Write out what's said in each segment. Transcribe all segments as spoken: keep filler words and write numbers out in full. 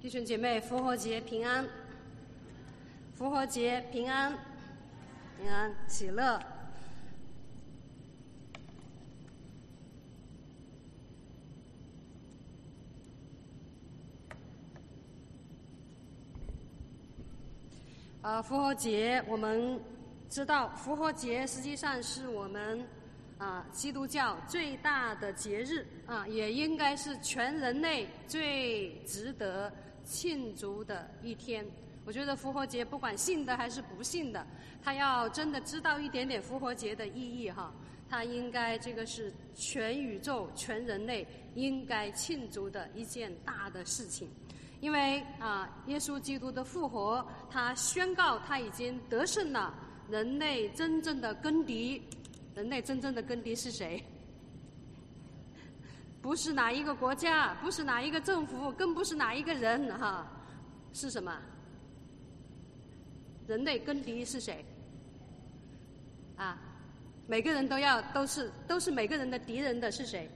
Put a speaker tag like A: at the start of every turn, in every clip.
A: 弟兄姐妹，复活节平安！复活节平安，平安喜乐。啊，复活节我们知道，复活节实际上是我们啊基督教最大的节日啊，也应该是全人类最值得庆祝的一天。我觉得复活节不管信的还是不信的，他要真的知道一点点复活节的意义哈，他应该这个是全宇宙全人类应该庆祝的一件大的事情。因为啊，耶稣基督的复活，他宣告他已经得胜了人类真正的根敌。人类真正的根敌是谁？不是哪一个国家，不是哪一个政府，更不是哪一个人哈，是什么？人类根敌是谁？啊，每个人都要都是都是每个人的敌人的是谁？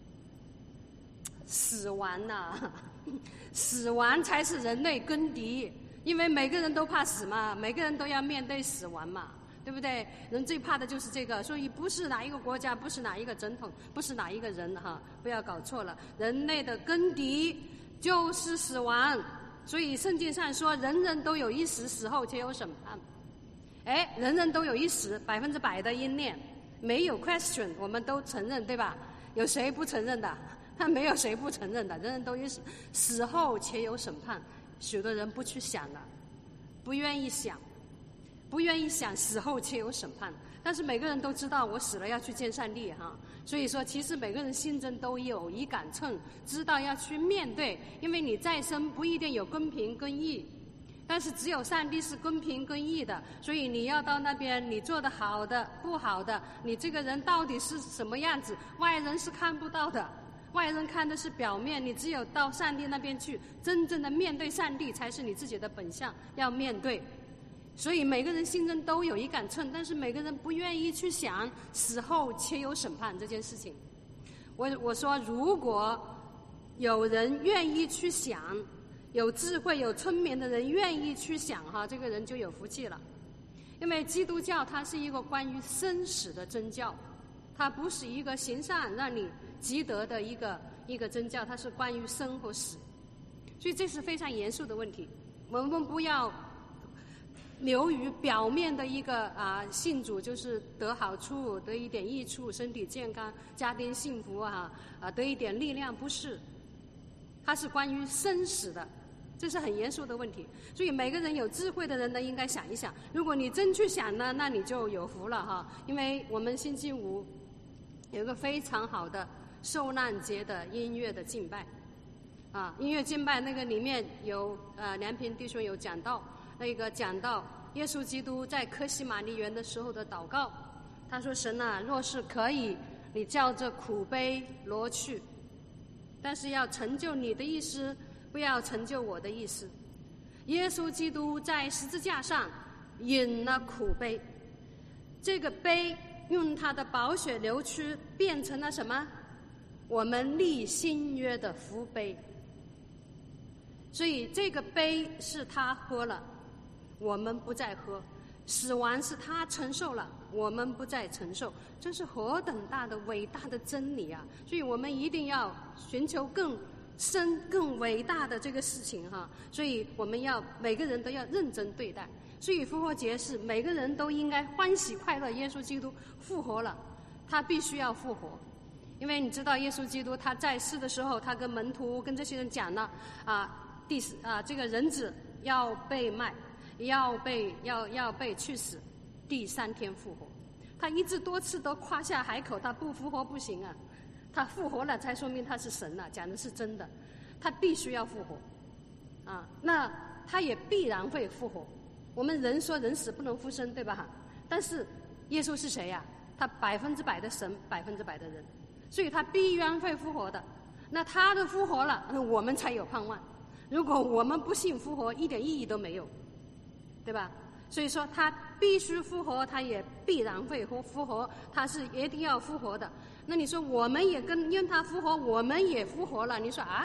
A: 死亡呐、啊！死亡才是人类根敌，因为每个人都怕死嘛，每个人都要面对死亡嘛，对不对？人最怕的就是这个，所以不是哪一个国家，不是哪一个总统，不是哪一个人哈，不要搞错了。人类的根敌就是死亡，所以圣经上说，人人都有一死，死后且有审判。哎，人人都有一死，百分之百的应验，没有 question， 我们都承认，对吧？有谁不承认的？他没有谁不承认的，人人都有死，死后且有审判。许多人不去想了，不愿意想，不愿意想死后且有审判。但是每个人都知道，我死了要去见上帝哈。所以说，其实每个人心中都有一杆秤，知道要去面对。因为你再生不一定有公平公义，但是只有上帝是公平公义的，所以你要到那边，你做的好的、不好的，你这个人到底是什么样子，外人是看不到的。外人看的是表面，你只有到上帝那边去，真正的面对上帝才是你自己的本相，要面对。所以每个人心中都有一杆秤，但是每个人不愿意去想死后且有审判这件事情。我我说，如果有人愿意去想，有智慧、有聪明的人愿意去想哈，这个人就有福气了。因为基督教它是一个关于生死的宗教，它不是一个行善让你积德的一个一个宗教，它是关于生和死，所以这是非常严肃的问题。我们不要流于表面的一个啊信主就是得好处、得一点益处、身体健康、家庭幸福啊啊得一点力量，不是，它是关于生死的，这是很严肃的问题。所以每个人有智慧的人呢，应该想一想。如果你真去想呢，那你就有福了哈。因为我们星期五有一个非常好的受难节的音乐的敬拜，啊，音乐敬拜那个里面有呃梁平弟兄有讲到，那个讲到耶稣基督在客西马尼园的时候的祷告，他说：“神啊，若是可以，你叫这苦杯挪去，但是要成就你的意思，不要成就我的意思。”耶稣基督在十字架上饮了苦杯，这个杯用他的宝血流出，变成了什么？我们立新约的福杯。所以这个杯是他喝了，我们不再喝；死亡是他承受了，我们不再承受。这是何等大的伟大的真理啊！所以我们一定要寻求更深更伟大的这个事情哈。所以我们要每个人都要认真对待。所以复活节是每个人都应该欢喜快乐，耶稣基督复活了，他必须要复活。因为你知道耶稣基督他在世的时候，他跟门徒跟这些人讲了啊，第啊这个人子要被卖，要被要要被去死，第三天复活。他一直多次都夸下海口，他不复活不行啊，他复活了才说明他是神啊，讲的是真的，他必须要复活啊，那他也必然会复活。我们人说人死不能复生，对吧？但是耶稣是谁呀、啊？他百分之百的神，百分之百的人，所以他必然会复活的。那他的复活了，我们才有盼望。如果我们不信复活，一点意义都没有，对吧？所以说他必须复活，他也必然会复活，他是一定要复活的。那你说我们也跟因他复活，我们也复活了，你说啊，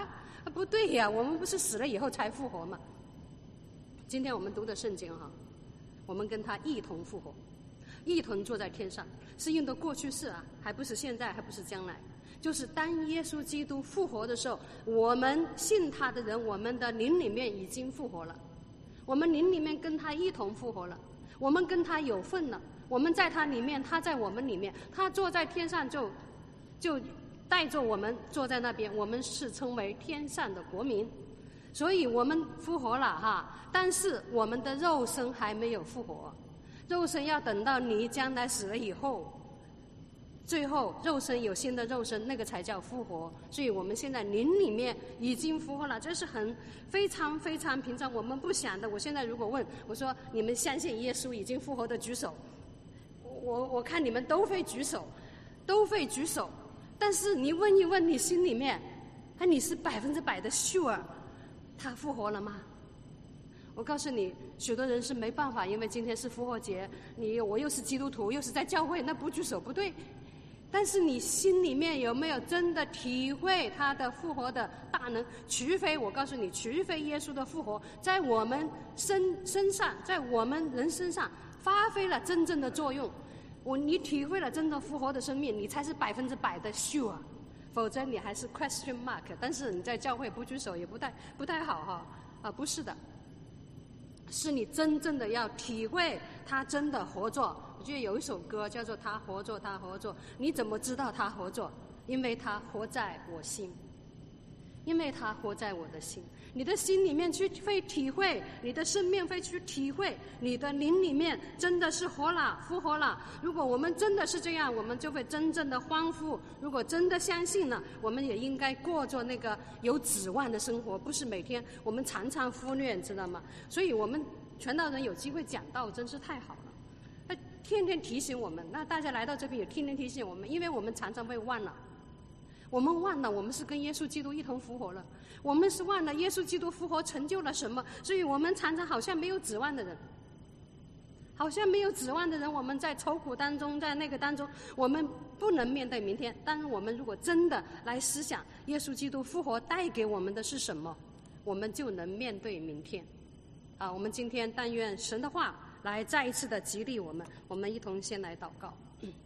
A: 啊，不对呀，我们不是死了以后才复活吗？今天我们读的圣经哈，我们跟他一同复活，一同坐在天上，是用的过去式啊，还不是现在，还不是将来。就是当耶稣基督复活的时候，我们信他的人，我们的灵里面已经复活了，我们灵里面跟他一同复活了，我们跟他有份了，我们在他里面，他在我们里面，他坐在天上就就带着我们坐在那边，我们是称为天上的国民。所以我们复活了哈，但是我们的肉身还没有复活，肉身要等到你将来死了以后，最后肉身有新的肉身，那个才叫复活。所以我们现在灵里面已经复活了，这是很非常非常平常，我们不想的。我现在如果问我说你们相信耶稣已经复活的举手，我我看你们都会举手，都会举手。但是你问一问你心里面，哎，你是百分之百的 sure 他复活了吗？我告诉你，许多人是没办法，因为今天是复活节，你我又是基督徒，又是在教会，那不举手不对。但是你心里面有没有真的体会他的复活的大能？除非我告诉你，除非耶稣的复活在我们身身上，在我们人身上发挥了真正的作用，我你体会了真正复活的生命，你才是百分之百的 sure， 否则你还是 question mark。但是你在教会不举手也不太不太好哈啊，不是的。是你真正的要体会他真的活着。我觉得有一首歌叫做他活着他活着，你怎么知道他活着？因为他活在我心，因为他活在我的心。你的心里面去会体会，你的生命会去体会，你的灵里面真的是活了复活了。如果我们真的是这样，我们就会真正的欢呼。如果真的相信了，我们也应该过着那个有指望的生活，不是每天我们常常忽略，知道吗？所以我们传道人有机会讲道真是太好了，他天天提醒我们，那大家来到这边也天天提醒我们，因为我们常常会忘了，我们忘了我们是跟耶稣基督一同复活了，我们是忘了耶稣基督复活成就了什么，所以我们常常好像没有指望的人，好像没有指望的人，我们在愁苦当中，在那个当中，我们不能面对明天。但是我们如果真的来思想耶稣基督复活带给我们的是什么，我们就能面对明天。啊，我们今天但愿神的话来再一次的激励我们，我们一同先来祷告。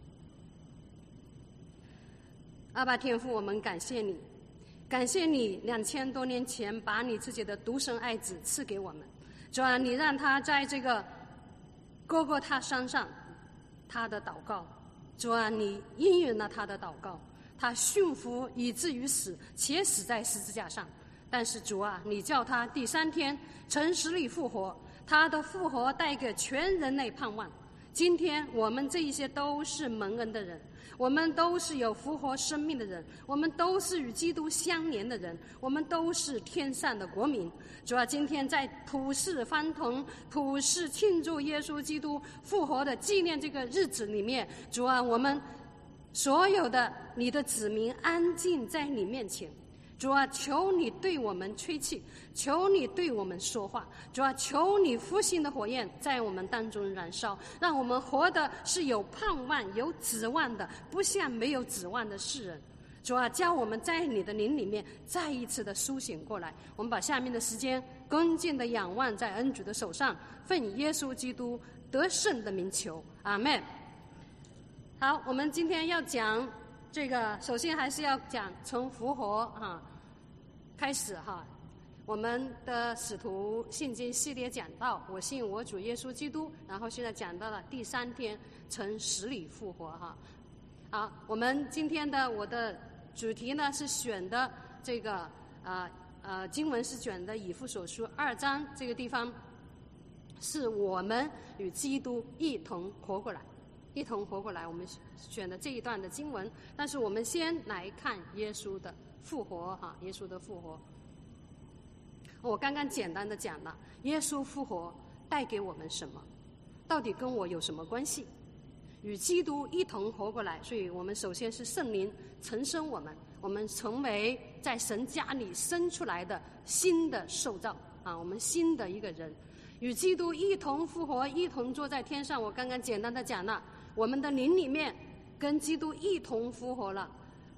A: 阿爸天父，我们感谢你，感谢你两千多年前把你自己的独生爱子赐给我们。主啊，你让他在这个哥哥他山上他的祷告，主啊，你应允了他的祷告，他驯服以至于死，且死在十字架上。但是主啊，你叫他第三天从死里复活，他的复活带给全人类盼望。今天我们这一些都是蒙恩的人，我们都是有复活生命的人，我们都是与基督相连的人，我们都是天上的国民。主啊，今天在普世欢同、普世庆祝耶稣基督复活的纪念这个日子里面，主啊，我们所有的你的子民安静在你面前。主啊，求你对我们吹气，求你对我们说话。主啊，求你复兴的火焰在我们当中燃烧，让我们活的是有盼望、有指望的，不像没有指望的世人。主啊，叫我们在你的灵里面再一次的苏醒过来。我们把下面的时间恭敬的仰望在恩主的手上，奉耶稣基督得胜的名求，阿们。好，我们今天要讲这个，首先还是要讲从复活哈开始哈，我们的使徒信经系列讲到我信我主耶稣基督，然后现在讲到了第三天从死里复活哈。好，我们今天的我的主题呢是选的这个呃呃经文是选的以弗所书二章这个地方，是我们与基督一同活过来。一同活过来，我们选的这一段的经文。但是我们先来看耶稣的复活哈，耶稣的复活。我刚刚简单的讲了，耶稣复活带给我们什么？到底跟我有什么关系？与基督一同活过来，所以我们首先是圣灵重生我们，我们成为在神家里生出来的新的受造啊，我们新的一个人。与基督一同复活，一同坐在天上。我刚刚简单的讲了，我们的灵里面跟基督一同复活了，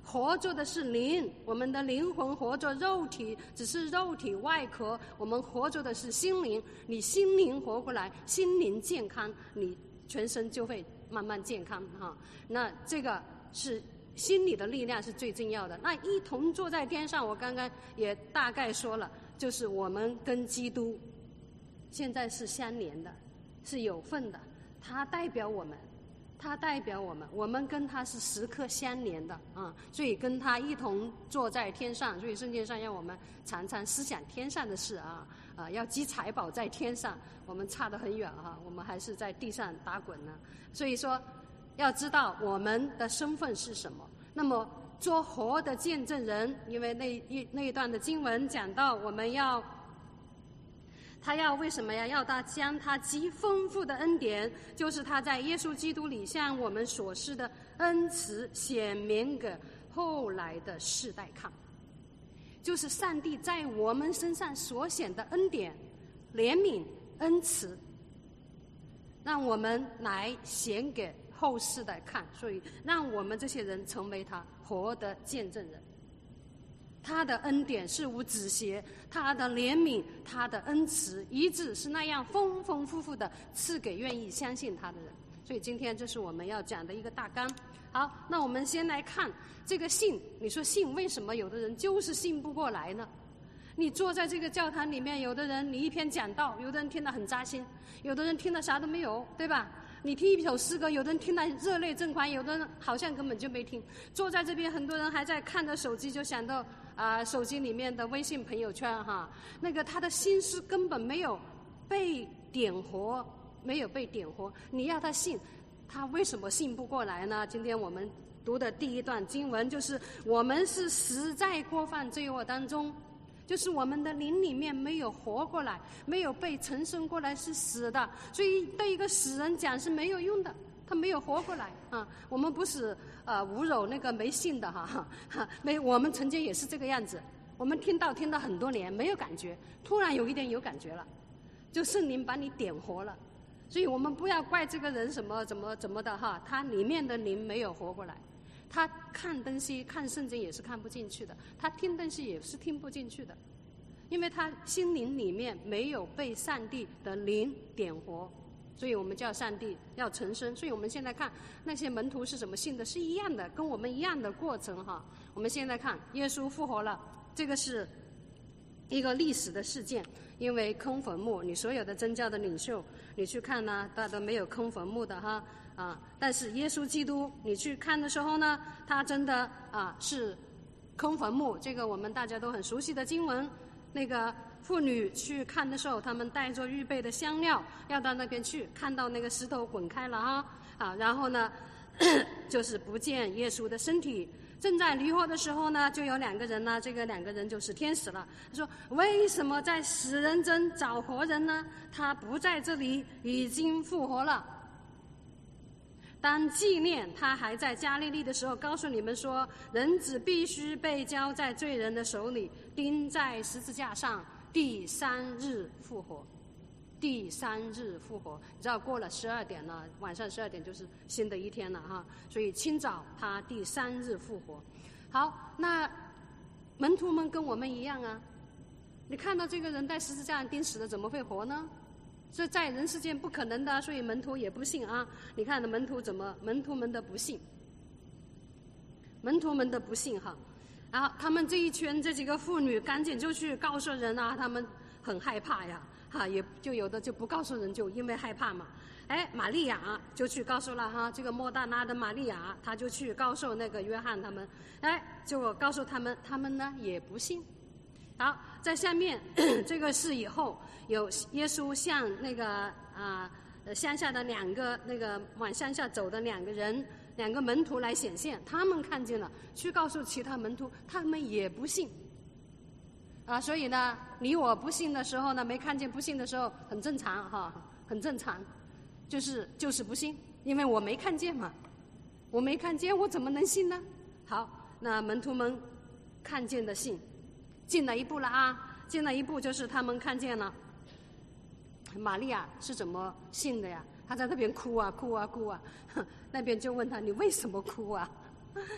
A: 活着的是灵，我们的灵魂活着，肉体只是肉体外壳，我们活着的是心灵。你心灵活过来，心灵健康，你全身就会慢慢健康哈。那这个是心理的力量是最重要的。那一同坐在天上，我刚刚也大概说了，就是我们跟基督现在是相连的，是有份的，他代表我们。他代表我们，我们跟他是时刻相连的啊，所以跟他一同坐在天上。所以圣经上让我们常常思想天上的事啊，啊，要积财宝在天上。我们差得很远哈、啊，我们还是在地上打滚呢。所以说，要知道我们的身份是什么。那么做活的见证人，因为那一那一段的经文讲到，我们要。他要为什么呀？要他将他极丰富的恩典，就是他在耶稣基督里向我们所施的恩慈，显明给后来的世代看。就是上帝在我们身上所显的恩典、怜悯、恩慈，让我们来显给后世代看。所以，让我们这些人成为他活的见证人。他的恩典是无止歇，他的怜悯，他的恩慈，一致是那样丰丰富富的赐给愿意相信他的人。所以今天这是我们要讲的一个大纲。好，那我们先来看这个信。你说信为什么有的人就是信不过来呢？你坐在这个教堂里面，有的人你一篇讲道，有的人听得很扎心，有的人听得啥都没有，对吧？你听一首诗歌，有的人听得热泪盈眶，有的人好像根本就没听。坐在这边，很多人还在看着手机，就想到啊、呃，手机里面的微信朋友圈哈，那个他的心思根本没有被点活，没有被点活。你要他信，他为什么信不过来呢？今天我们读的第一段经文就是：我们是死在过犯罪恶当中。就是我们的灵里面没有活过来，没有被重生过来，是死的。所以对一个死人讲是没有用的，他没有活过来啊。我们不是呃侮辱那个没信的哈哈，没我们曾经也是这个样子。我们听到听了很多年没有感觉，突然有一点有感觉了，就圣灵把你点活了。所以我们不要怪这个人什么怎么怎么的哈，他里面的灵没有活过来。他看东西看圣经也是看不进去的，他听东西也是听不进去的，因为他心灵里面没有被上帝的灵点活，所以我们叫上帝要重生。所以我们现在看那些门徒是怎么信的，是一样的，跟我们一样的过程哈。我们现在看耶稣复活了，这个是一个历史的事件。因为空坟墓，你所有的宗教的领袖你去看呢，大家都没有空坟墓的哈啊。但是耶稣基督你去看的时候呢，他真的啊是空坟墓，这个我们大家都很熟悉的经文。那个妇女去看的时候，他们带着预备的香料要到那边去，看到那个石头滚开了哈啊，然后呢就是不见耶稣的身体。正在离合的时候呢，就有两个人呢，这个两个人就是天使了。他说：“为什么在死人中找活人呢？他不在这里，已经复活了。当纪念他还在加利利的时候，告诉你们说，人子必须被交在罪人的手里，钉在十字架上，第三日复活。”第三日复活，你知道过了十二点了，晚上十二点就是新的一天了哈。所以清早他第三日复活。好，那门徒们跟我们一样啊。你看到这个人在十字架上钉死了，怎么会活呢？这在人世间不可能的，所以门徒也不信啊。你看的门徒怎么？门徒们的不信，门徒们的不信哈。然后他们这一圈这几个妇女赶紧就去告诉人啊，他们很害怕呀。哈，也就有的就不告诉人，就因为害怕嘛。哎，玛利亚就去告诉了哈，这个莫大拉的玛利亚，她就去告诉那个约翰他们，哎，就告诉他们，他们呢也不信。好，在下面这个是以后有耶稣向那个啊、呃、乡下的两个那个往乡下走的两个人，两个门徒来显现，他们看见了，去告诉其他门徒，他们也不信。啊，所以呢，你我不信的时候呢，没看见不信的时候，很正常哈，很正常，就是就是不信，因为我没看见嘛，我没看见，我怎么能信呢？好，那门徒们看见的信，进了一步了啊，进了一步就是他们看见了，玛利亚是怎么信的呀？她在那边哭啊哭啊哭啊，那边就问她你为什么哭啊？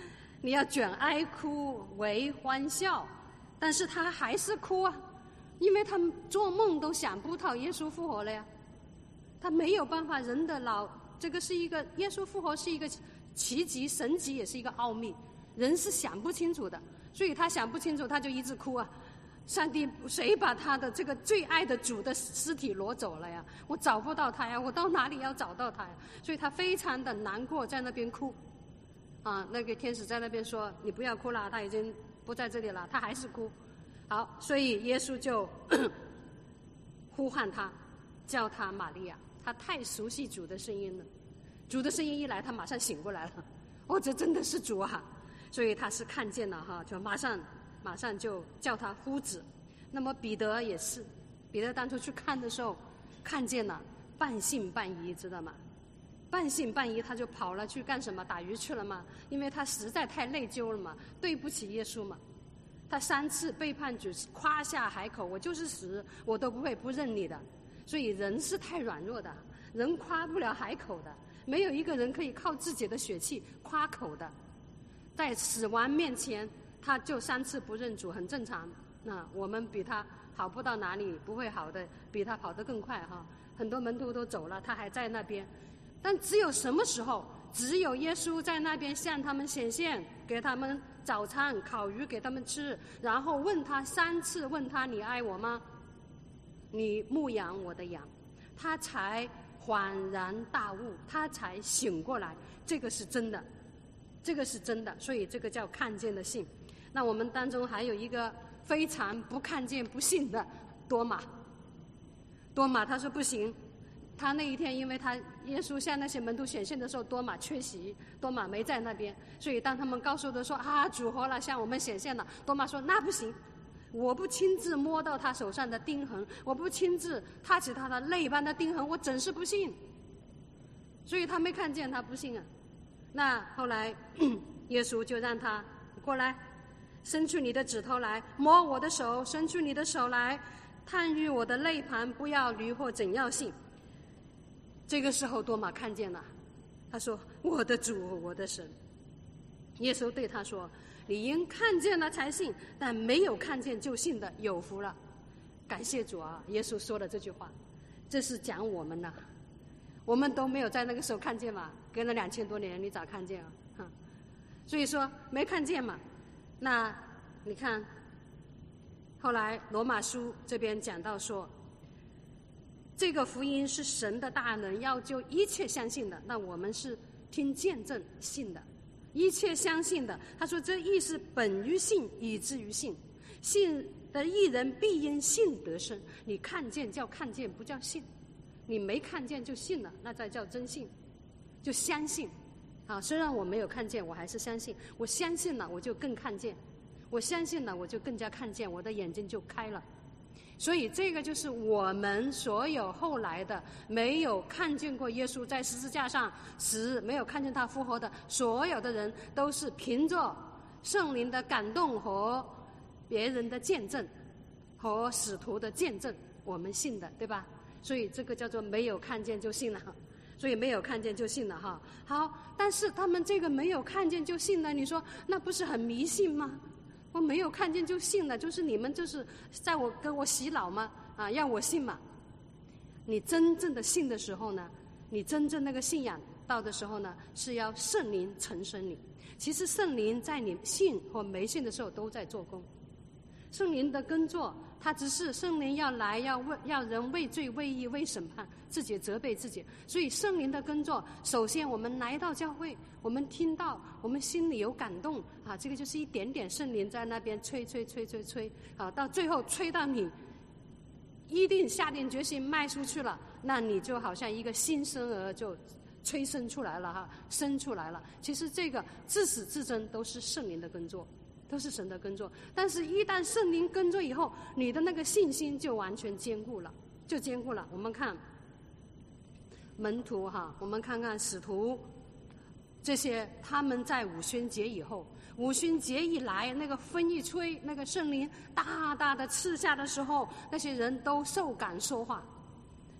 A: 你要卷哀哭为欢笑，但是他还是哭啊，因为他做梦都想不到耶稣复活了呀。他没有办法，人的脑，这个是一个耶稣复活是一个奇迹，神迹也是一个奥秘，人是想不清楚的，所以他想不清楚，他就一直哭啊。上帝，谁把他的这个最爱的主的尸体挪走了呀？我找不到他呀，我到哪里要找到他呀？所以他非常的难过，在那边哭。啊，那个天使在那边说：“你不要哭了，他已经不在这里了。”他还是哭。好，所以耶稣就呼唤他，叫他玛利亚。他太熟悉主的声音了，主的声音一来，他马上醒过来了。哦，这真的是主啊！所以他是看见了哈，就马上。马上就叫他夫子。那么彼得也是，彼得当初去看的时候，看见了，半信半疑，知道吗？半信半疑，他就跑了去干什么？打鱼去了嘛？因为他实在太内疚了嘛，对不起耶稣嘛。他三次背叛主，夸下海口，我就是死，我都不会不认你的。所以人是太软弱的，人夸不了海口的，没有一个人可以靠自己的血气夸口的，在死亡面前。他就三次不认主，很正常。那我们比他好不到哪里，不会好的，比他跑得更快哈。很多门徒都走了，他还在那边。但只有什么时候，只有耶稣在那边向他们显现，给他们早餐，烤鱼给他们吃，然后问他三次，问他你爱我吗？你牧养我的羊，他才恍然大悟，他才醒过来。这个是真的，这个是真的，所以这个叫看见的信。那我们当中还有一个非常不看见不信的多马。多马他说不行，他那一天因为他耶稣向那些门徒显现的时候，多马缺席，多马没在那边，所以当他们告诉的说啊主活了，向我们显现了，多马说那不行，我不亲自摸到他手上的钉痕，我不亲自踏起他的肋般的钉痕，我真是不信。所以他没看见，他不信啊。那后来耶稣就让他过来，伸出你的指头来摸我的手，伸出你的手来探入我的肋旁，不要驴或怎样信。这个时候多马看见了，他说我的主，我的神。耶稣对他说，你因看见了才信，但没有看见就信的有福了。感谢主啊，耶稣说了这句话，这是讲我们的，我们都没有在那个时候看见嘛，隔了两千多年你咋看见啊？所以说没看见嘛。那你看后来罗马书这边讲到说，这个福音是神的大能，要救一切相信的。那我们是听见证信的，一切相信的。他说这义是本于信，以至于信，信的义人必因信得生。你看见叫看见，不叫信。你没看见就信了，那才叫真信，就相信。啊，虽然我没有看见，我还是相信。我相信了，我就更看见；我相信了，我就更加看见，我的眼睛就开了。所以这个就是我们所有后来的没有看见过耶稣在十字架上死，没有看见他复活的所有的人，都是凭着圣灵的感动和别人的见证和使徒的见证，我们信的，对吧？所以这个叫做没有看见就信了。所以没有看见就信了哈。好，但是他们这个没有看见就信了，你说那不是很迷信吗？我没有看见就信了，就是你们就是在我跟我洗脑吗？啊，让我信嘛。你真正的信的时候呢，你真正那个信仰到的时候呢，是要圣灵成生你。其实圣灵在你信或没信的时候都在做工。圣灵的工作，他只是圣灵要来，要为要人为罪、为义、为审判，自己责备自己。所以圣灵的工作，首先我们来到教会，我们听到，我们心里有感动啊，这个就是一点点圣灵在那边吹吹吹吹吹啊，到最后吹到你一定下定决心迈出去了，那你就好像一个新生儿就催生出来了哈，生出来了。其实这个自始至终都是圣灵的工作。都是神的工作，但是一旦圣灵工作以后，你的那个信心就完全坚固了，就坚固了。我们看门徒哈，我们看看使徒这些，他们在五旬节以后，五旬节一来，那个风一吹，那个圣灵大大的赐下的时候，那些人都受感说话，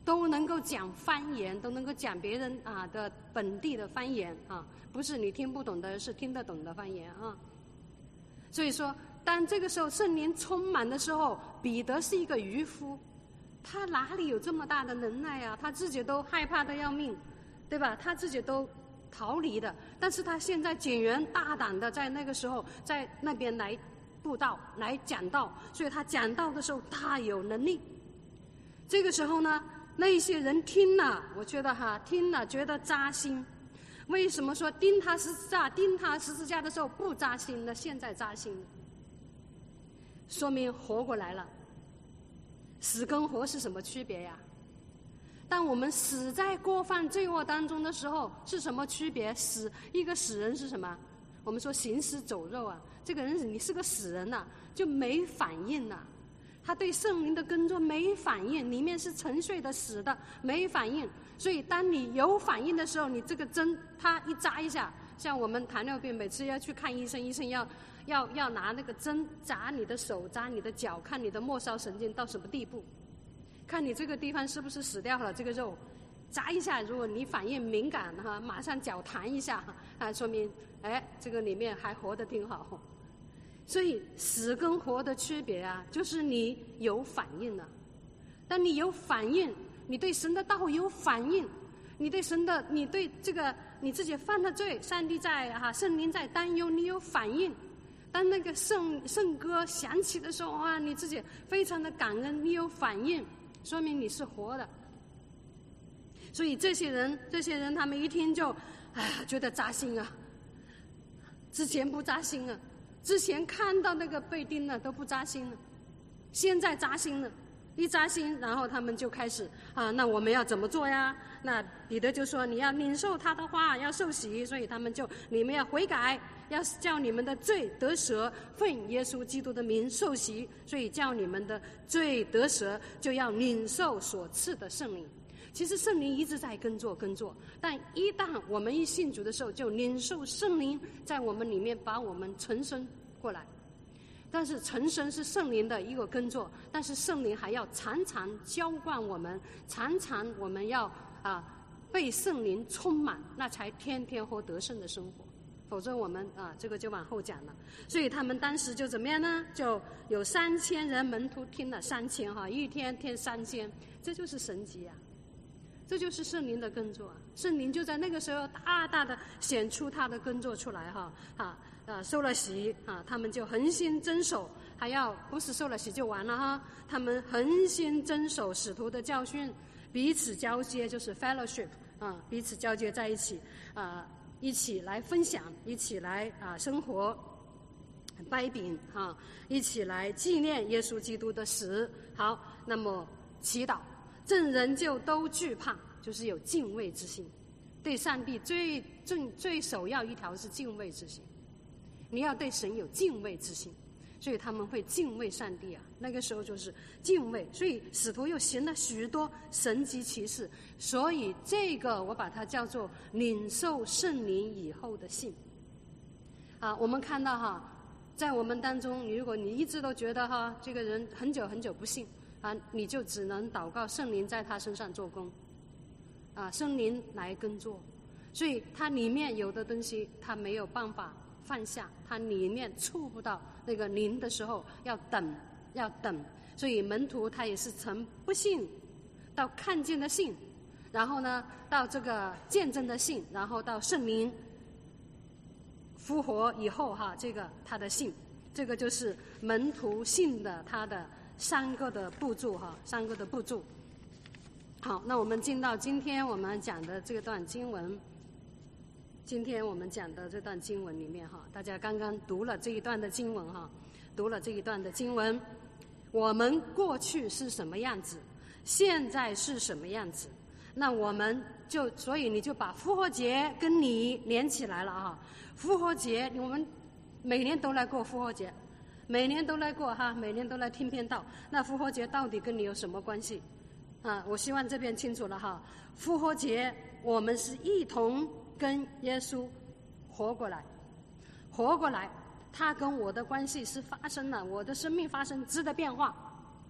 A: 都能够讲方言，都能够讲别人啊的本地的方言啊，不是你听不懂的，是听得懂的方言啊。所以说，当这个时候圣灵充满的时候，彼得是一个渔夫，他哪里有这么大的能耐啊？他自己都害怕的要命，对吧？他自己都逃离的，但是他现在竟然大胆的在那个时候在那边来布道，来讲道，所以他讲道的时候大有能力。这个时候呢，那些人听了，我觉得哈，听了觉得扎心。为什么说钉他十字架、钉他十字架的时候不扎心呢？现在扎心了，说明活过来了。死跟活是什么区别呀？当我们死在过犯罪恶当中的时候，是什么区别？死一个死人是什么？我们说行尸走肉啊，这个人你是个死人呐、啊，就没反应呐、啊。他对圣灵的工作没反应，里面是沉睡的、死的，没反应。所以当你有反应的时候，你这个针它一扎一下，像我们糖尿病每次要去看医生，医生要要要拿那个针扎你的手、扎你的脚，看你的末梢神经到什么地步，看你这个地方是不是死掉了，这个肉扎一下，如果你反应敏感哈，马上脚弹一下啊，说明哎这个里面还活得挺好。所以死跟活的区别啊，就是你有反应了。当你有反应，你对神的道有反应，你对神的，你对这个你自己犯了罪，上帝在哈、啊，圣灵在担忧，你有反应。当那个圣圣歌响起的时候啊，你自己非常的感恩，你有反应，说明你是活的。所以这些人，这些人他们一听就，哎呀，觉得扎心啊。之前不扎心啊。之前看到那个被钉了都不扎心了，现在扎心了，一扎心，然后他们就开始啊，那我们要怎么做呀？那彼得就说你要领受他的话，要受洗，所以他们就你们要悔改，要叫你们的罪得赦，奉耶稣基督的名受洗，所以叫你们的罪得赦，就要领受所赐的圣灵。其实圣灵一直在工作工作，但一旦我们一信主的时候，就领受圣灵在我们里面把我们重生过来。但是重生是圣灵的一个工作，但是圣灵还要常常浇灌我们，常常我们要啊被圣灵充满，那才天天活得胜的生活。否则我们啊这个就往后讲了。所以他们当时就怎么样呢？就有三千人门徒听了三千哈，一天听三千，这就是神迹啊！这就是圣灵的工作啊！圣灵就在那个时候大大的显出他的工作出来哈啊啊！受了洗啊，他们就恒心遵守，还要不是受了洗就完了哈，他们恒心遵守使徒的教训，彼此交接，就是 fellowship 啊，彼此交接在一起啊，一起来分享，一起来啊生活，掰饼哈，一起来纪念耶稣基督的死。好，那么祈祷。众人就都惧怕，就是有敬畏之心。对上帝最最最首要一条是敬畏之心，你要对神有敬畏之心，所以他们会敬畏上帝啊。那个时候就是敬畏，所以使徒又行了许多神迹奇事，所以这个我把它叫做领受圣灵以后的信。啊，我们看到哈，在我们当中，如果你一直都觉得哈，这个人很久很久不信。啊，你就只能祷告圣灵在他身上做工，啊，圣灵来工作，所以他里面有的东西他没有办法放下，他里面触不到那个灵的时候，要等，要等。所以门徒他也是从不信到看见的信，然后呢，到这个见证的信，然后到圣灵复活以后哈，这个他的信，这个就是门徒信的他的。三个的步骤哈，三个的步骤。好，那我们进到今天我们讲的这段经文。今天我们讲的这段经文里面哈，大家刚刚读了这一段的经文哈，读了这一段的经文。我们过去是什么样子，现在是什么样子？那我们就，所以你就把复活节跟你连起来了哈。复活节，我们每年都来过复活节。每年都来过哈，每年都来听篇道。那复活节到底跟你有什么关系？啊，我希望这边清楚了哈。复活节我们是一同跟耶稣活过来，活过来，他跟我的关系是发生了，我的生命发生质的变化。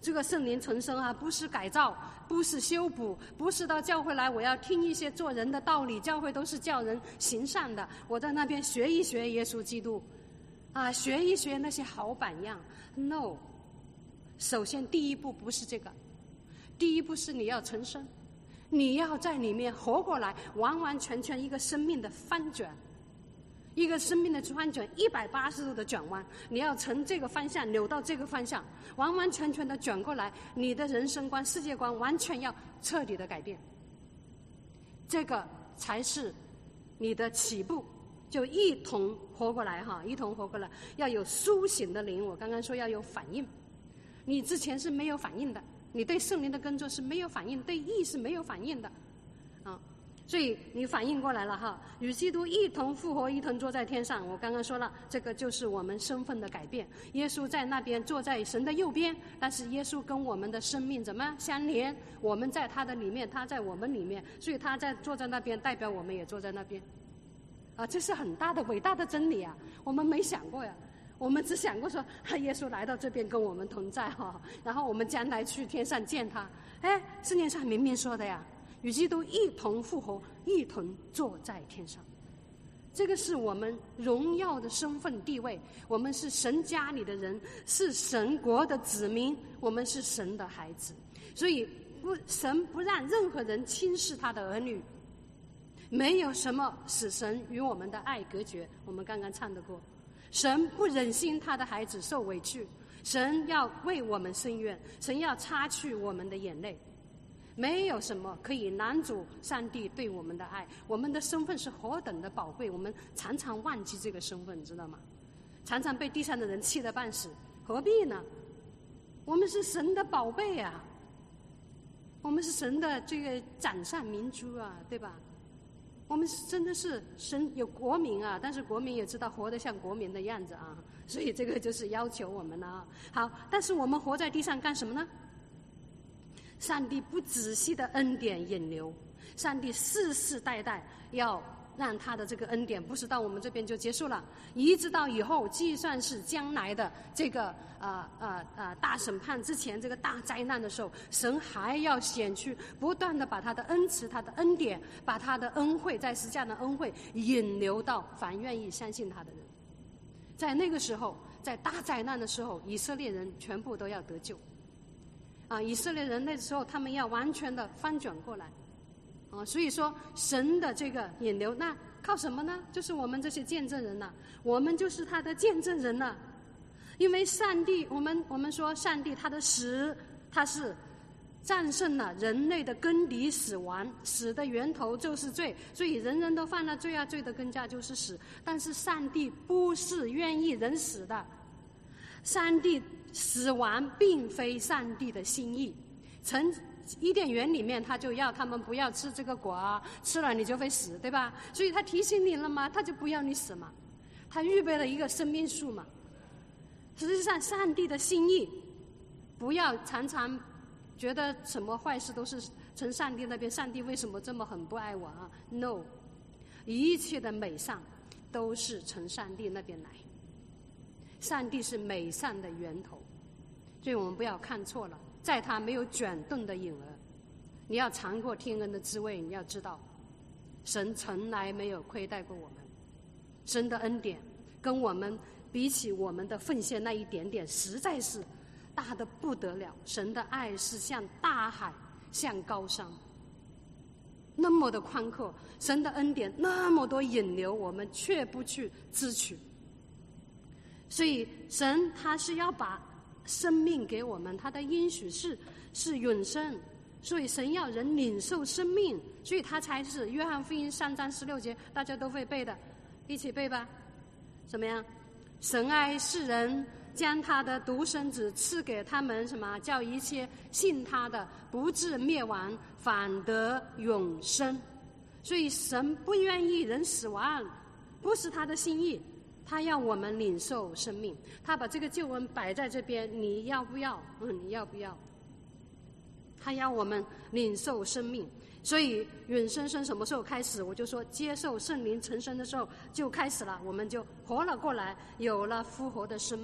A: 这个圣灵重生啊，不是改造，不是修补，不是到教会来我要听一些做人的道理，教会都是叫人行善的，我在那边学一学耶稣基督啊，学一学那些好榜样。 No， 首先第一步不是这个，第一步是你要重生，你要在里面活过来，完完全全一个生命的翻转，一个生命的翻转，一百八十度的转弯，你要从这个方向扭到这个方向，完完全全的转过来，你的人生观、世界观完全要彻底的改变，这个才是你的起步，就一同活过来哈，一同活过来，要有苏醒的灵。我刚刚说要有反应，你之前是没有反应的，你对圣灵的工作是没有反应，对义是没有反应的，啊。所以你反应过来了哈，与基督一同复活，一同坐在天上。我刚刚说了，这个就是我们身份的改变。耶稣在那边坐在神的右边，但是耶稣跟我们的生命怎么相连？我们在他的里面，他在我们里面，所以他在坐在那边，代表我们也坐在那边。啊，这是很大的伟大的真理啊！我们没想过呀，我们只想过说，啊、耶稣来到这边跟我们同在哈、哦，然后我们将来去天上见他。哎，圣经上明明说的呀。与基督一同复活，一同坐在天上，这个是我们荣耀的身份地位。我们是神家里的人，是神国的子民，我们是神的孩子。所以不，神不让任何人轻视他的儿女，没有什么使神与我们的爱隔绝。我们刚刚唱的歌，神不忍心他的孩子受委屈，神要为我们伸冤，神要擦去我们的眼泪。没有什么可以拦阻上帝对我们的爱。我们的身份是何等的宝贵，我们常常忘记这个身份，你知道吗？常常被地上的人气得半死，何必呢？我们是神的宝贝啊，我们是神的这个掌上明珠啊，对吧？我们是真的是神有国民啊，但是国民也知道活得像国民的样子啊，所以这个就是要求我们了啊。好，但是我们活在地上干什么呢？上帝不仔细的恩典引流，上帝世世代代要让他的这个恩典不是到我们这边就结束了，一直到以后计算是将来的这个呃呃呃大审判之前，这个大灾难的时候，神还要显去，不断的把他的恩慈、他的恩典、把他的恩惠，在十架的恩惠引流到凡愿意相信他的人。在那个时候，在大灾难的时候，以色列人全部都要得救。啊，以色列人那时候他们要完全的翻转过来，啊，所以说神的这个引流，那靠什么呢？就是我们这些见证人呐、啊，我们就是他的见证人呐、啊。因为上帝，我们我们说上帝他的死，他是战胜了人类的根底死亡，死的源头就是罪，所以人人都犯了罪啊，罪的根价就是死。但是上帝不是愿意人死的，上帝死亡并非上帝的心意。从伊甸园里面他就要他们不要吃这个果啊，吃了你就会死，对吧？所以他提醒你了嘛，他就不要你死嘛，他预备了一个生命树嘛。实际上上帝的心意，不要常常觉得什么坏事都是从上帝那边，上帝为什么这么很不爱我啊 ？No， 一切的美善都是从上帝那边来，上帝是美善的源头，所以我们不要看错了，在他没有卷动的影儿。你要尝过天恩的滋味，你要知道神从来没有亏待过我们，神的恩典跟我们比起我们的奉献那一点点实在是大得不得了。神的爱是像大海，像高山，那么的宽阔，神的恩典那么多引流，我们却不去支取。所以神他是要把生命给我们，他的应许是是永生，所以神要人领受生命，所以他才是约翰福音三章十六节，大家都会背的，一起背吧。怎么样？神爱世人，将他的独生子赐给他们，什么叫一切信他的不至灭亡，反得永生。所以神不愿意人死亡，不是他的心意，他要我们领受生命，他把这个救恩摆在这边，你要不要？嗯，你要不要？他要我们领受生命，所以永生生什么时候开始？我就说接受圣灵重生的时候就开始了，我们就活了过来，有了复活的生命。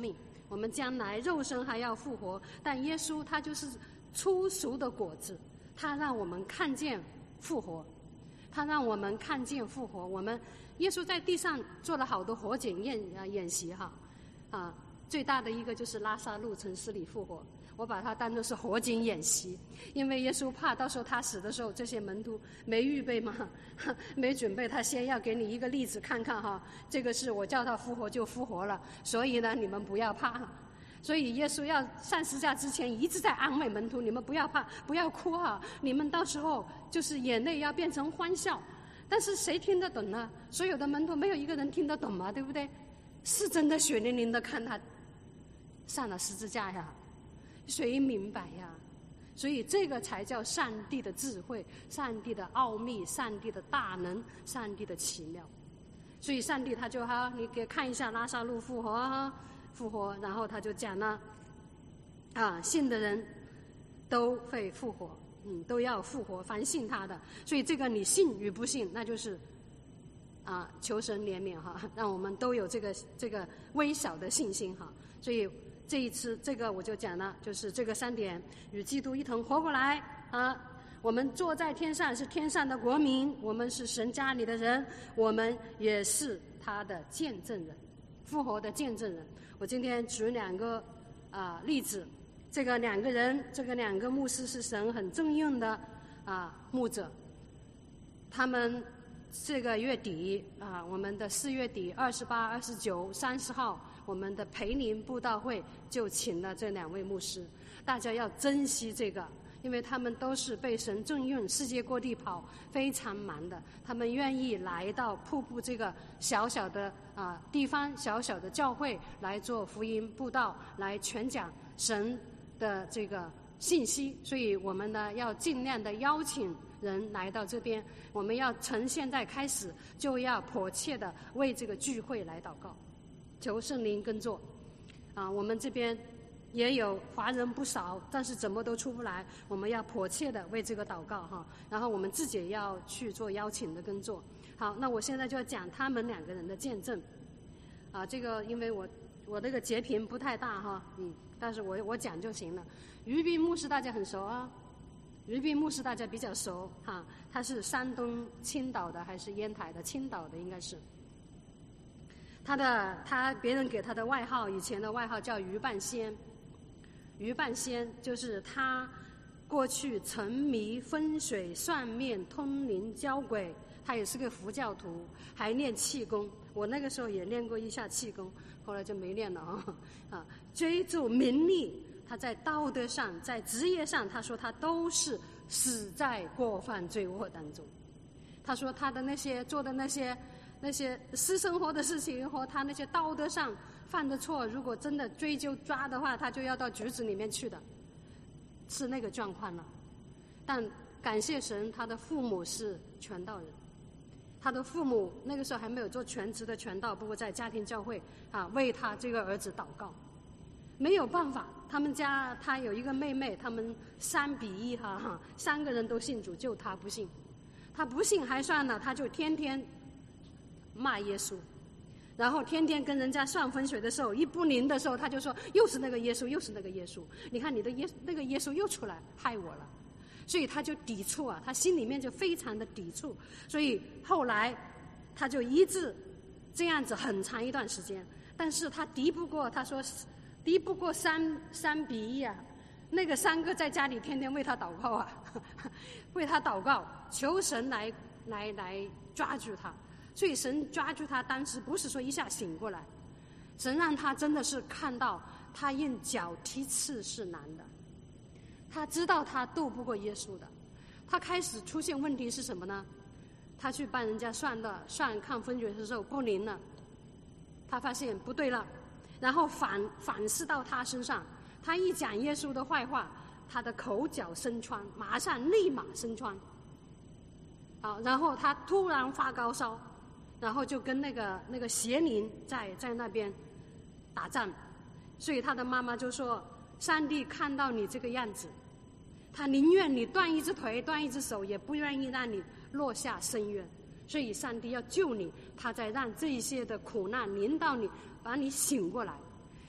A: 我们将来肉身还要复活，但耶稣他就是初熟的果子，他让我们看见复活，他让我们看见复活。我们耶稣在地上做了好多活检验啊演习哈啊，最大的一个就是拉撒路从死里复活，我把它当作是活检演习，因为耶稣怕到时候他死的时候，这些门徒没预备嘛，没准备，他先要给你一个例子看看哈，这个是我叫他复活就复活了，所以呢你们不要怕。所以耶稣要上十字架之前一直在安慰门徒，你们不要怕，不要哭啊，你们到时候就是眼泪要变成欢笑。但是谁听得懂呢？所有的门徒没有一个人听得懂嘛，对不对？是真的血淋淋的看他上了十字架呀，谁明白呀？所以这个才叫上帝的智慧，上帝的奥秘，上帝的大能，上帝的奇妙。所以上帝他就哈，你给看一下拉撒路复活哈，复活，然后他就讲了啊，信的人都会复活，嗯，都要复活，凡信他的。所以这个你信与不信，那就是啊，求神怜悯哈，让我们都有这个这个微小的信心哈。所以这一次这个我就讲了，就是这个三点，与基督一同活过来啊。我们坐在天上是天上的国民，我们是神家里的人，我们也是他的见证人，复活的见证人。我今天举两个啊、呃、例子，这个两个人，这个两个牧师是神很重用的啊、呃、牧者，他们这个月底啊、呃，我们的四月底二十八、二十九、三十号，我们的培灵布道会就请了这两位牧师，大家要珍惜这个。因为他们都是被神重用，世界各地跑，非常忙的。他们愿意来到瀑布这个小小的啊、呃、地方，小小的教会来做福音布道，来传讲神的这个信息。所以我们呢，要尽量的邀请人来到这边。我们要从现在开始，就要迫切的为这个聚会来祷告，求圣灵耕作。啊，我们这边也有华人不少，但是怎么都出不来，我们要迫切的为这个祷告哈。然后我们自己也要去做邀请的工作。好，那我现在就要讲他们两个人的见证。啊，这个因为我我这个截屏不太大哈，嗯，但是我我讲就行了。于斌牧师大家很熟啊，于斌牧师大家比较熟哈，他是山东青岛的还是烟台的？青岛的应该是。他的他别人给他的外号，以前的外号叫于半仙。于半仙就是他过去沉迷风水、算命、通灵、交鬼，他也是个佛教徒，还练气功。我那个时候也练过一下气功，后来就没练了啊。啊，追逐名利，他在道德上、在职业上，他说他都是死在过犯罪恶当中。他说他的那些做的那些那些私生活的事情和他那些道德上犯的错，如果真的追究抓的话，他就要到局子里面去的，是那个状况了。但感谢神，他的父母是传道人，他的父母那个时候还没有做全职的传道，不过在家庭教会啊为他这个儿子祷告。没有办法，他们家他有一个妹妹，他们三比一哈哈，三个人都信主，就他不信。他不信还算了，他就天天骂耶稣。然后天天跟人家算风水的时候，一不灵的时候，他就说又是那个耶稣，又是那个耶稣。你看你的耶那个耶稣又出来害我了，所以他就抵触啊，他心里面就非常的抵触。所以后来他就一直这样子很长一段时间，但是他敌不过，他说敌不过三三比一啊。那个三个在家里天天为他祷告啊，为他祷告，求神来来来抓住他。所以神抓住他，当时不是说一下醒过来，神让他真的是看到他用脚踢刺是难的，他知道他斗不过耶稣的。他开始出现问题是什么呢？他去帮人家算的算看风水的时候不灵了，他发现不对了，然后反反噬到他身上，他一讲耶稣的坏话，他的口角生疮，马上立马生疮。好，然后他突然发高烧，然后就跟那个那个邪灵在在那边打仗，所以他的妈妈就说：“上帝看到你这个样子，他宁愿你断一只腿、断一只手，也不愿意让你落下深渊。所以上帝要救你，他在让这些的苦难临到你，把你醒过来。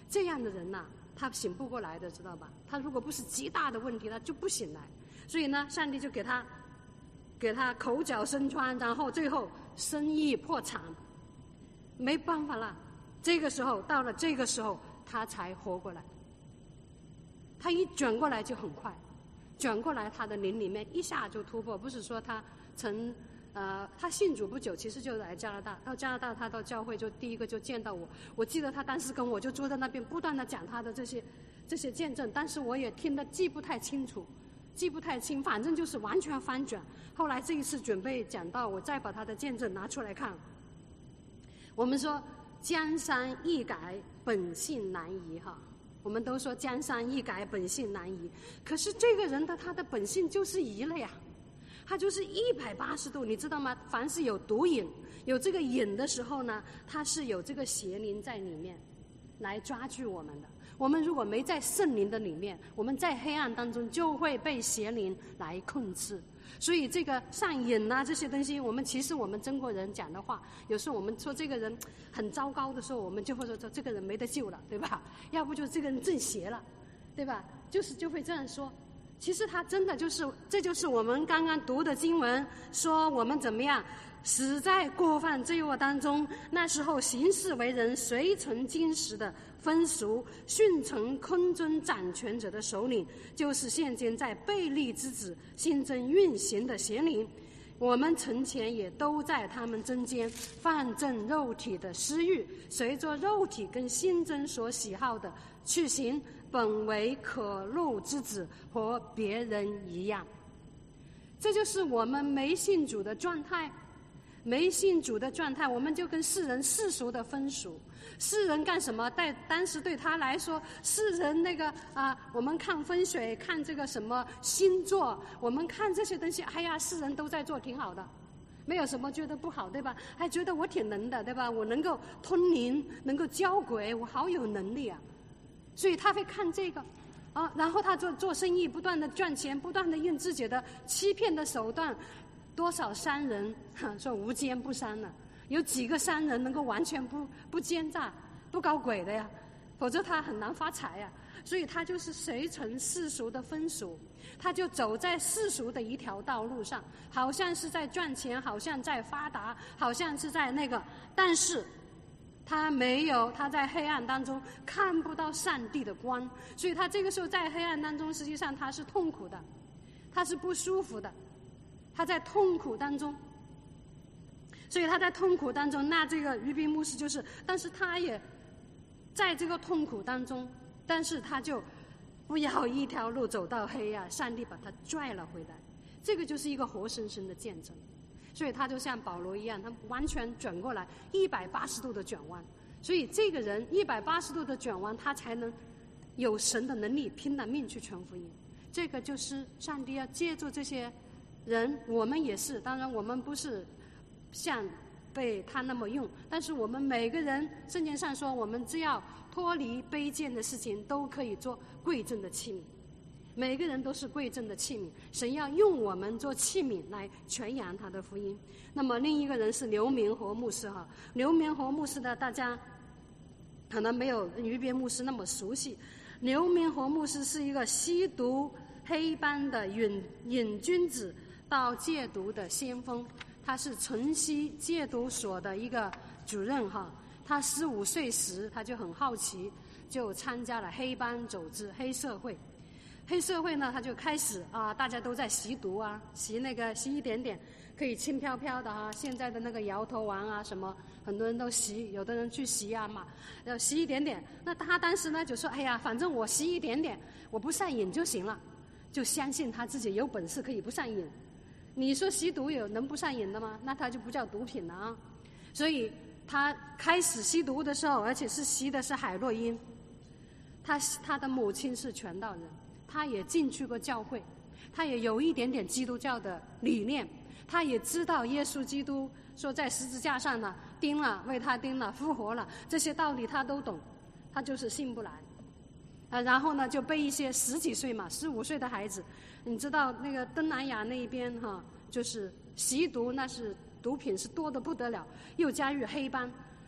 A: 这样的人呐、啊，他醒不过来的，知道吧？他如果不是极大的问题，他就不醒来。所以呢，上帝就给他给他口角身穿，然后最后生意破产，没办法了。这个时候到了这个时候，他才活过来。他一转过来就很快，转过来他的灵里面一下就突破。不是说他曾呃他信主不久，其实就来加拿大。到加拿大他到教会就第一个就见到我。我记得他当时跟我就坐在那边不断的讲他的这些这些见证，但是我也听得记不太清楚。记不太清，反正就是完全翻转。后来这一次准备讲到，我再把他的见证拿出来看。我们说江山易改，本性难移哈。我们都说江山易改，本性难移。可是这个人的他的本性就是移了呀，他就是一百八十度，你知道吗？凡是有毒瘾、有这个瘾的时候呢，他是有这个邪灵在里面来抓住我们的。我们如果没在圣灵的里面，我们在黑暗当中就会被邪灵来控制。所以这个上瘾啊这些东西，我们其实我们中国人讲的话，有时候我们说这个人很糟糕的时候，我们就会说这个人没得救了，对吧？要不就这个人正邪了，对吧？就是就会这样说。其实他真的就是，这就是我们刚刚读的经文说我们怎么样死在过犯罪恶当中。那时候行事为人随从今时的风俗，顺从空中掌权者的首领，就是现今在悖逆之子心中运行的邪灵。我们从前也都在他们中间放纵肉体的私欲，随着肉体跟心中所喜好的去行，本为可怒之子，和别人一样。这就是我们没信主的状态。没信主的状态，我们就跟世人世俗的风俗。世人干什么？在当时对他来说，世人那个啊，我们看风水，看这个什么星座，我们看这些东西，哎呀，世人都在做，挺好的，没有什么觉得不好，对吧？还觉得我挺能的，对吧？我能够通灵，能够教鬼，我好有能力啊！所以他会看这个。啊，然后他做做生意，不断的赚钱，不断的用自己的欺骗的手段。多少商人说无奸不商呢？有几个商人能够完全不不奸诈、不搞鬼的呀？否则他很难发财呀。所以他就是随从世俗的风俗，他就走在世俗的一条道路上，好像是在赚钱，好像在发达，好像是在那个，但是他没有，他在黑暗当中看不到上帝的光，所以他这个时候在黑暗当中，实际上他是痛苦的，他是不舒服的。他在痛苦当中，所以他在痛苦当中，那这个于斌牧师就是，但是他也在这个痛苦当中，但是他就不要一条路走到黑暗，上帝把他拽了回来，这个就是一个活生生的见证。所以他就像保罗一样，他完全转过来，一百八十度的转弯。所以这个人一百八十度的转弯，他才能有神的能力拼了命去传福音。这个就是上帝要借助这些人，我们也是，当然我们不是像被他那么用，但是我们每个人，圣经上说，我们只要脱离卑贱的事情，都可以做贵重的器皿。每个人都是贵重的器皿，神要用我们做器皿来传扬他的福音。那么另一个人是刘明和牧师哈，刘明和牧师呢，大家可能没有于边牧师那么熟悉。刘明和牧师是一个吸毒黑帮的瘾瘾君子到戒毒的先锋，他是城西戒毒所的一个主任哈。他十五岁时他就很好奇，就参加了黑帮组织黑社会。黑社会呢，他就开始啊，大家都在吸毒啊，吸那个吸一点点可以轻飘飘的哈。现在的那个摇头丸啊什么，很多人都吸，有的人去吸啊嘛，要吸一点点。那他当时呢就说，哎呀，反正我吸一点点，我不上瘾就行了，就相信他自己有本事可以不上瘾。你说吸毒有能不上瘾的吗？那他就不叫毒品了啊。所以他开始吸毒的时候，而且是吸的是海洛因。他他的母亲是传道人，他也进去过教会，他也有一点点基督教的理念，他也知道耶稣基督说在十字架上呢钉了，为他钉了，复活了，这些道理他都懂，他就是信不来。啊，然后呢就被一些十几岁嘛，十五岁的孩子，你知道那个东南亚那一边哈、啊，就是吸毒，那是毒品是多得不得了，又加入黑帮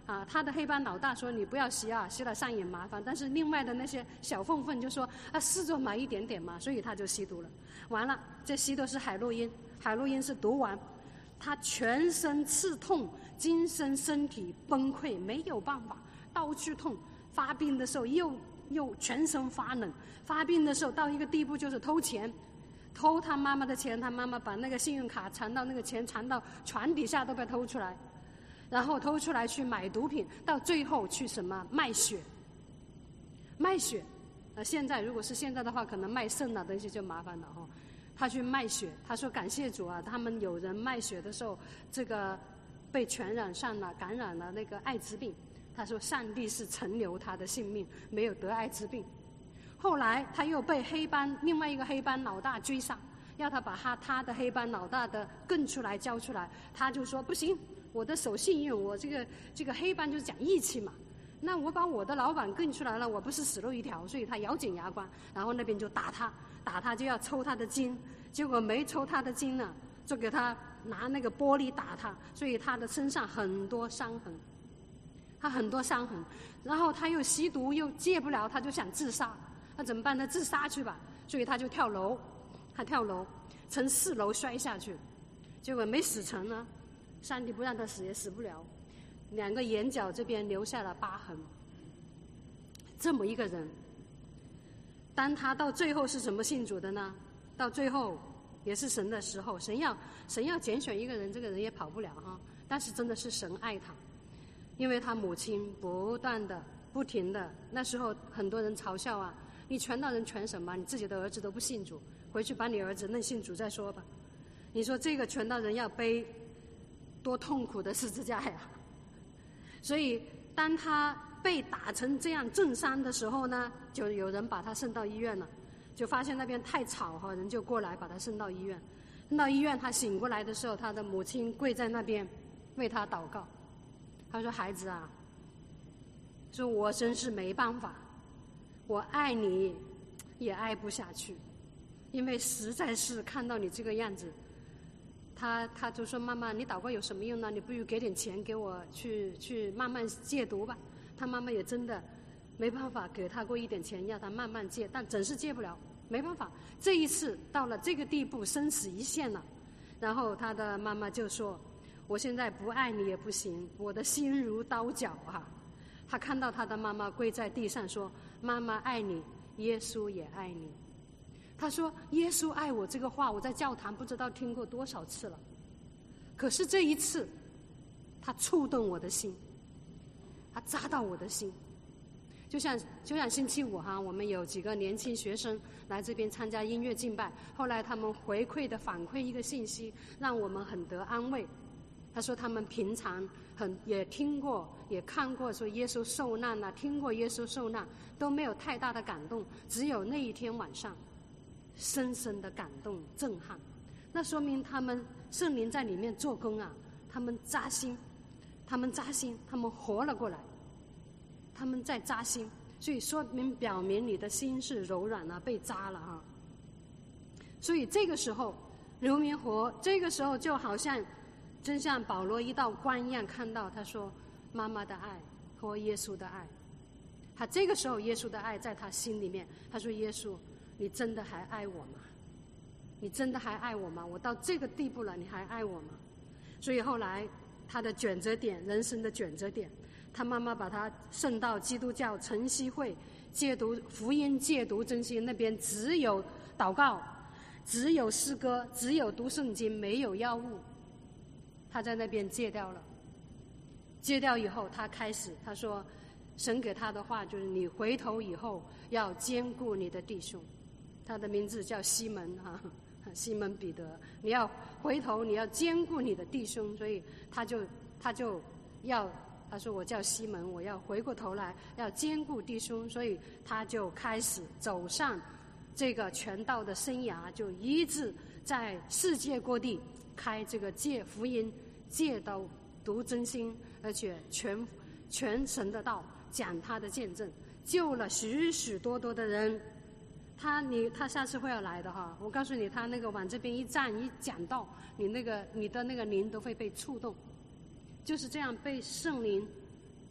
A: 啊，他的黑帮老大说你不要吸啊，吸了上瘾麻烦。但是另外的那些小混混就说啊，试着买一点点嘛，所以他就吸毒了。完了，这吸的是海洛因，海洛因是毒丸，他全身刺痛，精神身体崩溃，没有办法，到处痛。发病的时候又又全身发冷，发病的时候到一个地步就是偷钱，偷他妈妈的钱，他妈妈把那个信用卡藏到那个钱藏到床底下都被偷出来，然后偷出来去买毒品，到最后去什么卖血，卖血，呃，现在如果是现在的话，可能卖肾了，东西就麻烦了哈、哦。他去卖血，他说感谢主啊，他们有人卖血的时候，这个被传染上了，感染了那个艾滋病。他说上帝是存留他的性命，没有得艾滋病。后来他又被黑帮另外一个黑帮老大追上，要他把他他的黑帮老大的供出来交出来，他就说不行，我的守信用，我这个这个黑帮就是讲义气嘛，那我把我的老板供出来了，我不是死路一条，所以他咬紧牙关，然后那边就打他，打他就要抽他的筋，结果没抽他的筋呢，就给他拿那个玻璃打他，所以他的身上很多伤痕。他很多伤痕，然后他又吸毒又戒不了，他就想自杀，那怎么办呢？自杀去吧，所以他就跳楼，他跳楼，从四楼摔下去，结果没死成呢，上帝不让他死也死不了，两个眼角这边留下了疤痕。这么一个人，当他到最后是怎么信主的呢？到最后也是神的时候，神要神要拣选一个人，这个人也跑不了啊，但是真的是神爱他。因为他母亲不断的、不停的，那时候很多人嘲笑啊，你传道人传什么？你自己的儿子都不信主，回去把你儿子弄信主再说吧。你说这个传道人要背多痛苦的十字架呀！所以当他被打成这样重伤的时候呢，就有人把他送到医院了，就发现那边太吵哈，人就过来把他送到医院。送到医院，他醒过来的时候，他的母亲跪在那边为他祷告。他说：“孩子啊，说我真是没办法，我爱你也爱不下去，因为实在是看到你这个样子。”他他就说：“妈妈，你祷告有什么用呢？你不如给点钱给我去去慢慢戒毒吧。”他妈妈也真的没办法给他过一点钱，要他慢慢戒，但总是戒不了，没办法。这一次到了这个地步，生死一线了，然后他的妈妈就说：“我现在不爱你也不行，我的心如刀绞啊！”他看到他的妈妈跪在地上说：“妈妈爱你，耶稣也爱你。”他说：“耶稣爱我这个话，我在教堂不知道听过多少次了。可是这一次，他触动我的心，他扎到我的心。就像就像星期五哈，我们有几个年轻学生来这边参加音乐敬拜，后来他们回馈的反馈一个信息，让我们很得安慰。他说他们平常很也听过也看过说耶稣受难啊，听过耶稣受难，都没有太大的感动，只有那一天晚上深深的感动震撼。那说明他们圣灵在里面做工啊，他们扎心他们扎心他们活了过来，他们在扎心，所以说明表明你的心是柔软了，被扎了啊。所以这个时候刘明活这个时候就好像真像保罗一道光一样，看到他说妈妈的爱和耶稣的爱。他这个时候耶稣的爱在他心里面，他说：“耶稣，你真的还爱我吗？你真的还爱我吗？我到这个地步了，你还爱我吗？”所以后来他的转折点，人生的转折点，他妈妈把他送到基督教晨曦会戒毒福音戒毒中心那边，只有祷告，只有诗歌，只有读圣经，没有药物。他在那边戒掉了，戒掉以后，他开始他说，神给他的话就是：你回头以后要兼顾你的弟兄。他的名字叫西门啊，西门彼得。你要回头，你要兼顾你的弟兄，所以他就他就要他说我叫西门，我要回过头来要兼顾弟兄，所以他就开始走上这个传道的生涯，就一直在世界各地开这个戒福音、戒刀读真心，而且全全神的道，讲他的见证，救了许许多多的人。他你他下次会要来的哈，我告诉你，他那个往这边一站一讲道，你那个你的那个灵都会被触动，就是这样被圣灵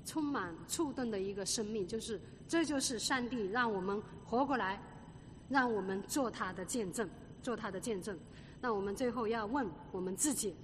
A: 充满触动的一个生命，就是这就是上帝让我们活过来，让我们做他的见证，做他的见证。那我们最后要问我们自己，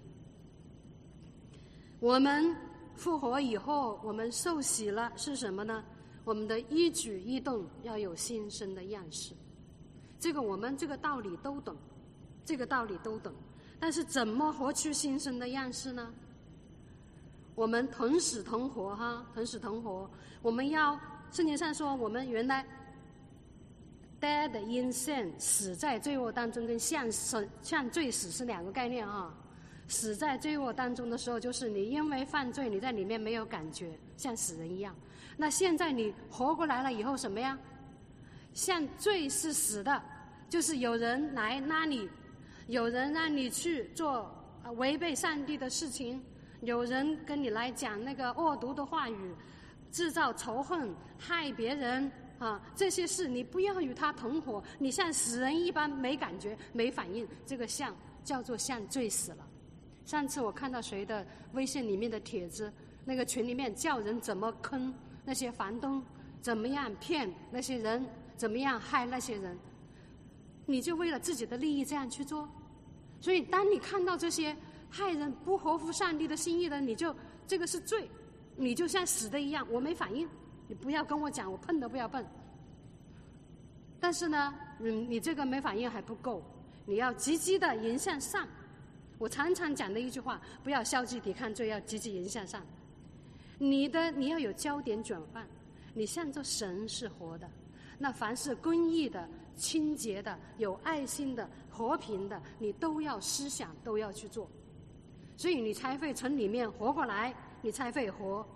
A: 我们复活以后，我们受洗了是什么呢？我们的一举一动要有新生的样式。这个我们这个道理都懂，这个道理都懂。但是怎么活出新生的样式呢？我们同死同活哈，同死同活。我们要圣经上说，我们原来 dead in sin， 死在罪恶当中，跟向死向罪死是两个概念啊。死在罪恶当中的时候，就是你因为犯罪，你在里面没有感觉，像死人一样。那现在你活过来了以后，什么呀？像罪是死的，就是有人来拉你，有人让你去做呃违背上帝的事情，有人跟你来讲那个恶毒的话语，制造仇恨，害别人啊，这些事你不要与他同伙，你像死人一般没感觉没反应，这个像叫做像罪死了。上次我看到谁的微信里面的帖子，那个群里面叫人怎么坑那些房东，怎么样骗那些人，怎么样害那些人，你就为了自己的利益这样去做。所以当你看到这些害人不合乎上帝的心意的，你就这个是罪，你就像死的一样，我没反应，你不要跟我讲，我碰都不要碰。但是呢，嗯，你这个没反应还不够，你要积极的迎向上。我常常讲的一句话，不要消极抵抗罪，要积极迎向上。你的你要有焦点转换，你向着神是活的，那凡是公义的、清洁的、有爱心的、和平的，你都要思想，都要去做，所以你才会从里面活过来，你才会活。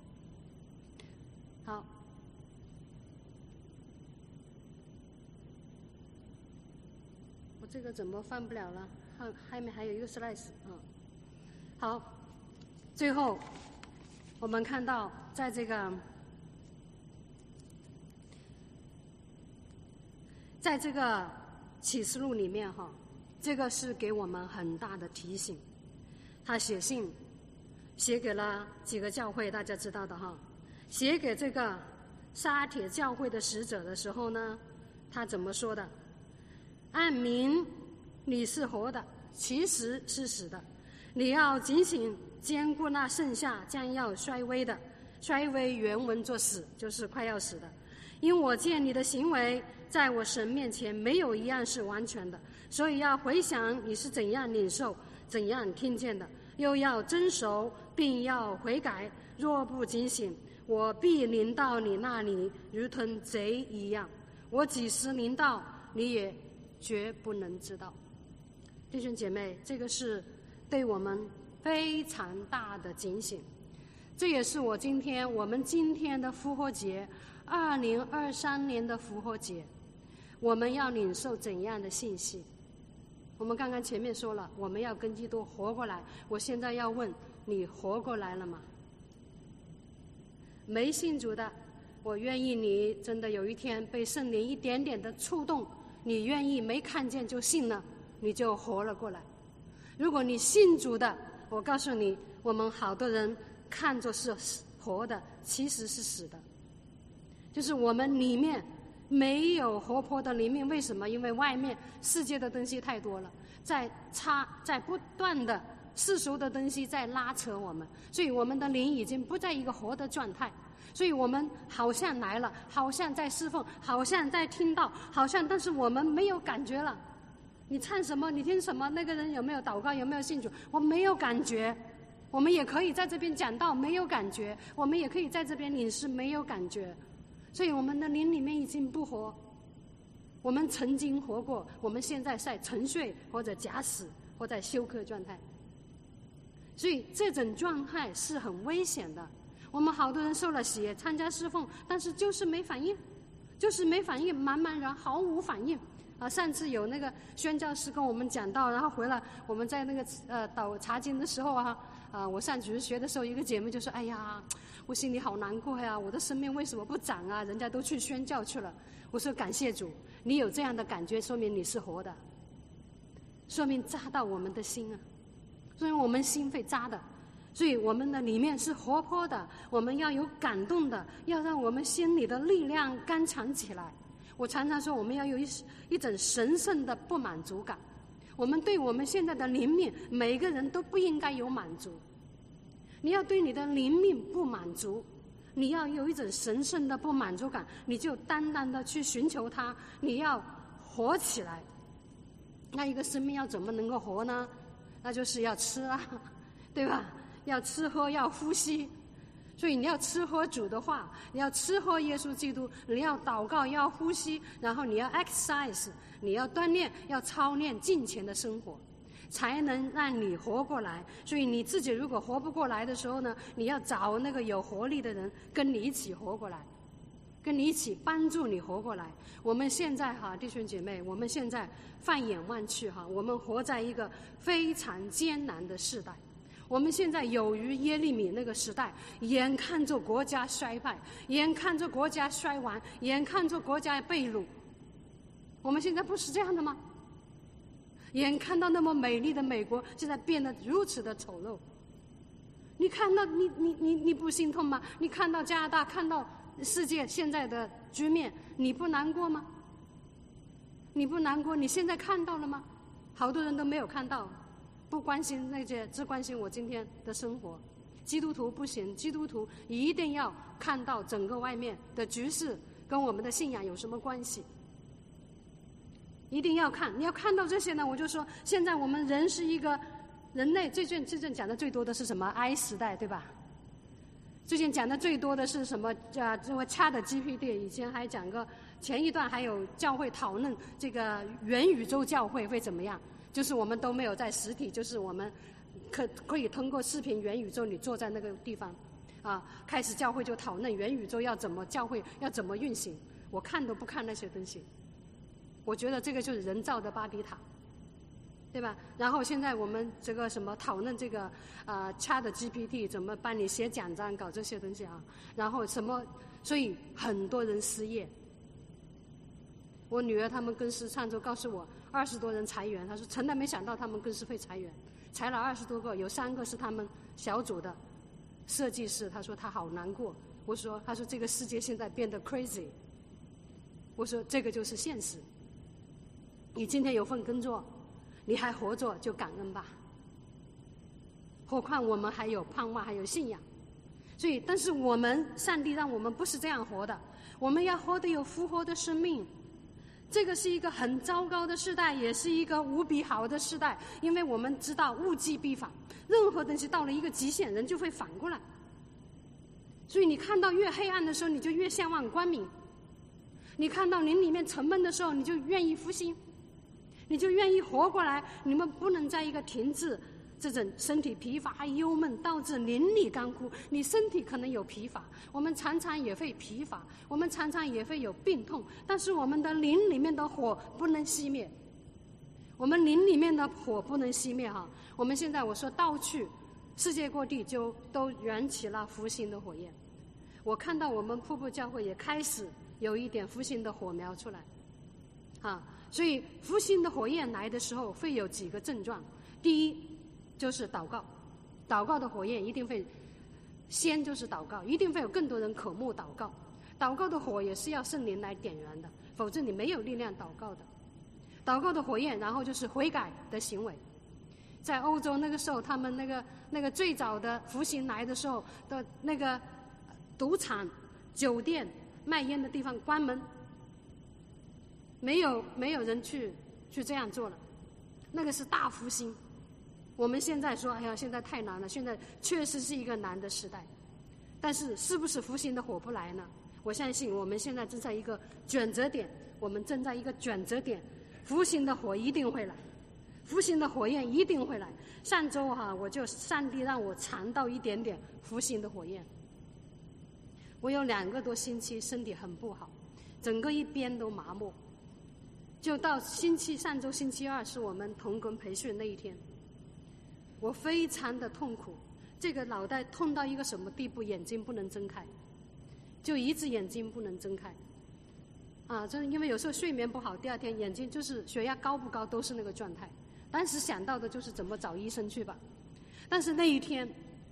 A: 好，我这个怎么翻不了了？还还面还有一个 slice 啊。好，最后我们看到，在这个，在这个启示录里面哈，这个是给我们很大的提醒。他写信写给了几个教会，大家知道的哈。写给这个沙铁教会的使者的时候呢，他怎么说的？按名你是活的，其实是死的。你要警醒，兼顾那剩下将要衰微的。衰微原文作死，就是快要死的。因我见你的行为，在我神面前没有一样是完全的，所以要回想你是怎样领受、怎样听见的，又要遵守，并要悔改。若不警醒，我必临到你那里，如同贼一样。我几时临到，你也绝不能知道。弟兄姐妹，这个是对我们非常大的警醒。这也是我今天我们今天的复活节，二零二三年的复活节，我们要领受怎样的信息？我们刚刚前面说了，我们要跟基督活过来。我现在要问你，活过来了吗？没信主的，我愿意你真的有一天被圣灵一点点的触动，你愿意没看见就信了，你就活了过来。如果你信主的，我告诉你，我们好多人看作是活的，其实是死的。就是我们里面没有活泼的灵命，为什么？因为外面世界的东西太多了，在插在不断的世俗的东西在拉扯我们，所以我们的灵已经不在一个活的状态。所以我们好像来了，好像在侍奉，好像在听到，好像，但是我们没有感觉了。你唱什么？你听什么？那个人有没有祷告？有没有信主？我没有感觉。我们也可以在这边讲道，没有感觉；我们也可以在这边领事，没有感觉。所以我们的灵里面已经不活。我们曾经活过，我们现在在沉睡或者假死或在休克状态。所以这种状态是很危险的。我们好多人受了洗，参加侍奉，但是就是没反应，就是没反应，茫茫然毫无反应。啊，上次有那个宣教师跟我们讲到，然后回来我们在那个呃导查经的时候啊，啊，我上主日学的时候，一个姐妹就说：“哎呀，我心里好难过呀，我的生命为什么不长啊？人家都去宣教去了。”我说：“感谢主，你有这样的感觉，说明你是活的，说明扎到我们的心啊，说明我们心会扎的。 所以我们的里面是活泼的，我们要有感动的，要让我们心里的力量刚强起来。我常常说，我们要有一一种神圣的不满足感。我们对我们现在的灵命，每个人都不应该有满足。你要对你的灵命不满足，你要有一种神圣的不满足感，你就单单的去寻求它，你要活起来。那一个生命要怎么能够活呢？那就是要吃啊，对吧？要吃喝，要呼吸。所以你要吃喝主的话，你要吃喝耶稣基督，你要祷告，要呼吸，然后你要 exercise， 你要锻炼，要操练敬虔的生活，才能让你活过来。所以你自己如果活不过来的时候呢，你要找那个有活力的人跟你一起活过来，跟你一起帮助你活过来。我们现在哈，弟兄姐妹，我们现在放眼望去哈，我们活在一个非常艰难的时代。我们现在有如耶利米那个时代，眼看着国家衰败，眼看着国家衰亡，眼看着国家被掳。我们现在不是这样的吗？眼看到那么美丽的美国现在变得如此的丑陋，你看到你你你你不心痛吗？你看到加拿大，看到世界现在的局面，你不难过吗？你不难过？你现在看到了吗？好多人都没有看到，不关心那些，只关心我今天的生活。基督徒不行，基督徒一定要看到整个外面的局势跟我们的信仰有什么关系，一定要看。你要看到这些呢，我就说现在我们人是一个人类最近最近讲的最多的是什么 I 时代，对吧？最近讲的最多的是什么？啊，这个 Chat G P T， 以前还讲过，前一段还有教会讨论这个元宇宙教会会怎么样，就是我们都没有在实体，就是我们可可以通过视频元宇宙，你坐在那个地方，啊，开始教会就讨论元宇宙要怎么，教会要怎么运行。我看都不看那些东西，我觉得这个就是人造的巴比塔，对吧？然后现在我们这个什么讨论这个啊 Chat G P T 怎么帮你写讲章，搞这些东西啊，然后什么，所以很多人失业。我女儿他们公司上周告诉我，二十多人裁员，她说从来没想到他们公司会裁员，裁了二十多个，有三个是他们小组的设计师，她说她好难过。我说，她说这个世界现在变得 crazy。我说这个就是现实。你今天有份工作，你还活着就感恩吧。何况我们还有盼望，还有信仰。所以，但是我们上帝让我们不是这样活的，我们要活得有复活的生命。这个是一个很糟糕的时代，也是一个无比好的时代，因为我们知道物极必反，任何东西到了一个极限，人就会反过来。所以你看到越黑暗的时候，你就越向往光明；你看到灵里面沉闷的时候，你就愿意复兴，你就愿意活过来。你们不能在一个停滞这种身体疲乏忧闷导致灵里干枯。你身体可能有疲乏，我们常常也会疲乏，我们常常也会有病痛，但是我们的灵里面的火不能熄灭，我们灵里面的火不能熄灭哈。我们现在我说到处世界各地就都燃起了复兴的火焰。我看到我们瀑布教会也开始有一点复兴的火苗出来啊，所以复兴的火焰来的时候会有几个症状。第一就是祷告，祷告的火焰一定会，先就是祷告，一定会有更多人渴慕祷告。祷告的火也是要圣灵来点燃的，否则你没有力量祷告的。祷告的火焰，然后就是悔改的行为。在欧洲那个时候，他们那个那个最早的复兴来的时候的那个赌场、酒店、卖烟的地方关门，没有没有人去去这样做了，那个是大复兴。我们现在说，哎呀，现在太难了，现在确实是一个难的时代。但是，是不是复兴的火不来呢？我相信我们现在正在一个转折点，我们正在一个转折点，复兴的火一定会来，复兴的火焰一定会来。上周哈、啊，我就上帝让我尝到一点点复兴的火焰。我有两个多星期身体很不好，整个一边都麻木。就到星期上周星期二是我们同工培训那一天。我非常的痛苦，这个脑袋痛到一个什么地步，眼睛不能睁开，就一只眼睛不能睁开，啊，就是因为有时候睡眠不好，第二天眼睛就是血压高不高都是那个状态。当时想到的就是怎么找医生去吧，但是那一天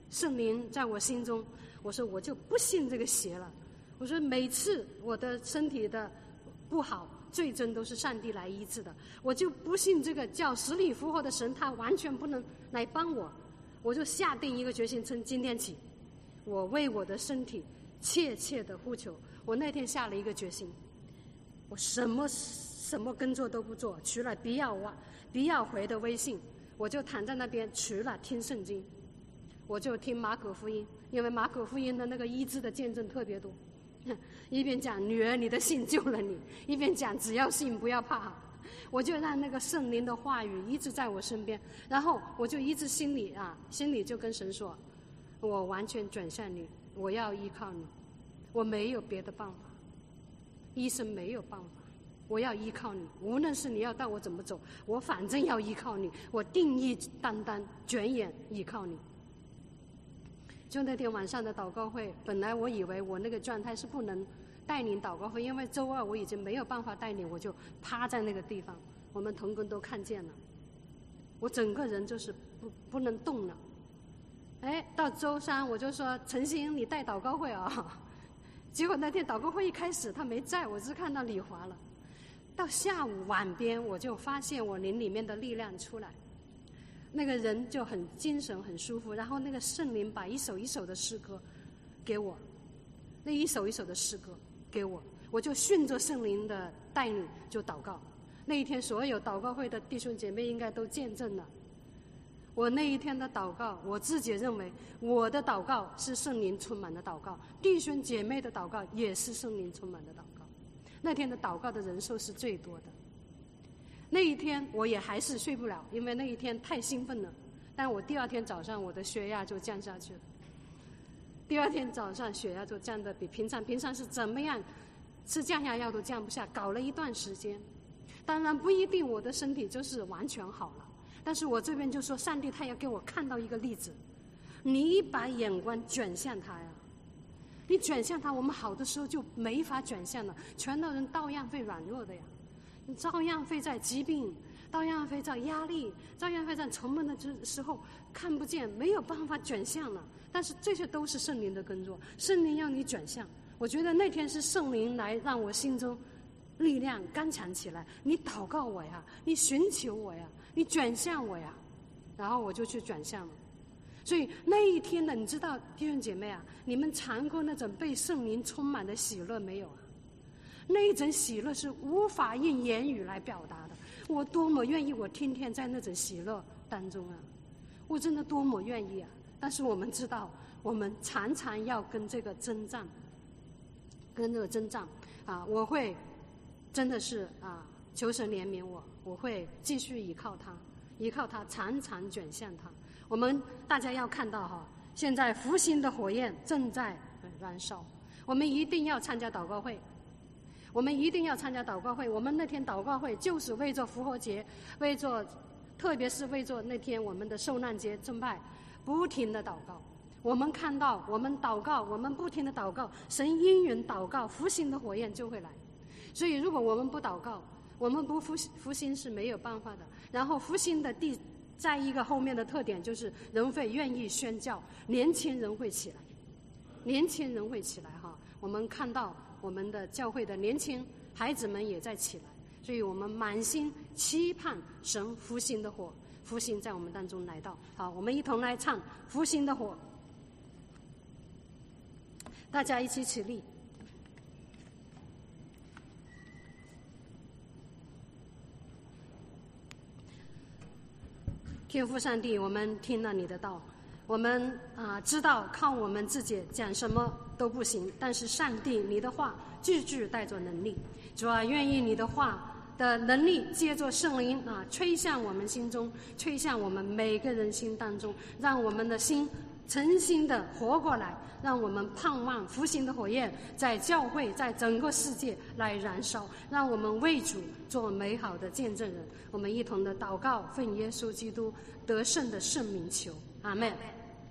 A: 圣灵在我心中，我说我就不信这个邪了。我说每次我的身体的不好，最终都是上帝来医治的，我就不信这个叫死里复活的神，他完全不能来帮我。我就下定一个决心，从今天起，我为我的身体切切的呼求。我那天下了一个决心，我什么什么工作都不做，除了必要哇必要回的微信，我就躺在那边，除了听圣经，我就听马可福音，因为马可福音的那个医治的见证特别多。一边讲女儿你的信救了你，一边讲只要信不要怕。我就让那个圣灵的话语一直在我身边，然后我就一直心里啊心里就跟神说，我完全转向你，我要依靠你，我没有别的办法，医生没有办法，我要依靠你，无论是你要带我怎么走，我反正要依靠你，我定义单单卷眼依靠你。就那天晚上的祷告会，本来我以为我那个状态是不能带领祷告会，因为周二我已经没有办法带领，我就趴在那个地方，我们同工都看见了，我整个人就是不不能动了。哎，到周三我就说陈鑫你带祷告会啊，结果那天祷告会一开始他没在，我只看到李华了。到下午晚边我就发现我灵里面的力量出来，那个人就很精神很舒服，然后那个圣灵把一首一首的诗歌给我，那一首一首的诗歌给我，我就顺着圣灵的带领就祷告。那一天所有祷告会的弟兄姐妹应该都见证了我那一天的祷告，我自己认为我的祷告是圣灵充满的祷告，弟兄姐妹的祷告也是圣灵充满的祷告。那天的祷告的人数是最多的。那一天我也还是睡不了，因为那一天太兴奋了，但我第二天早上我的血压就降下去了，第二天早上血压就降得比平常平常是怎么样吃降压药都降不下，搞了一段时间。当然不一定我的身体就是完全好了，但是我这边就说上帝他要给我看到一个例子，你一把眼光转向他呀，你转向他，我们好的时候就没法转向了，全的人照样会软弱的呀，你照样会在疾病，照样会在压力，照样会在沉闷的时候看不见，没有办法转向了。但是这些都是圣灵的工作，圣灵让你转向。我觉得那天是圣灵来让我心中力量刚强起来，你祷告我呀，你寻求我呀，你转向我呀，然后我就去转向了。所以那一天呢，你知道弟兄姐妹啊，你们尝过那种被圣灵充满的喜乐没有啊？那一种喜乐是无法用言语来表达的，我多么愿意我天天在那种喜乐当中啊，我真的多么愿意啊。但是我们知道我们常常要跟这个征战，跟这个征战啊，我会真的是啊，求神怜悯我，我会继续依靠他，依靠他，常常转向他。我们大家要看到哈，现在复兴的火焰正在燃烧，我们一定要参加祷告会，我们一定要参加祷告会。我们那天祷告会就是为着复活节，为着特别是为着那天我们的受难节敬拜，不停的祷告。我们看到我们祷告，我们不停的祷告，神应允祷告，复兴的火焰就会来。所以如果我们不祷告，我们不复复兴是没有办法的。然后复兴的第再一个后面的特点就是人会愿意宣教，年轻人会起来，年轻人会起来哈。我们看到我们的教会的年轻孩子们也在起来，所以我们满心期盼神复兴的火，复兴在我们当中来到。好，我们一同来唱复兴的火，大家一起起立。天父上帝，我们听了你的道，我们啊知道靠我们自己讲什么都不行，但是上帝你的话句句带着能力。主啊，愿意你的话的能力借着圣灵啊吹向我们心中，吹向我们每个人心当中，让我们的心诚心的活过来，让我们盼望复兴的火焰在教会在整个世界来燃烧，让我们为主做美好的见证人。我们一同的祷告，奉耶稣基督得胜的圣名求，阿们。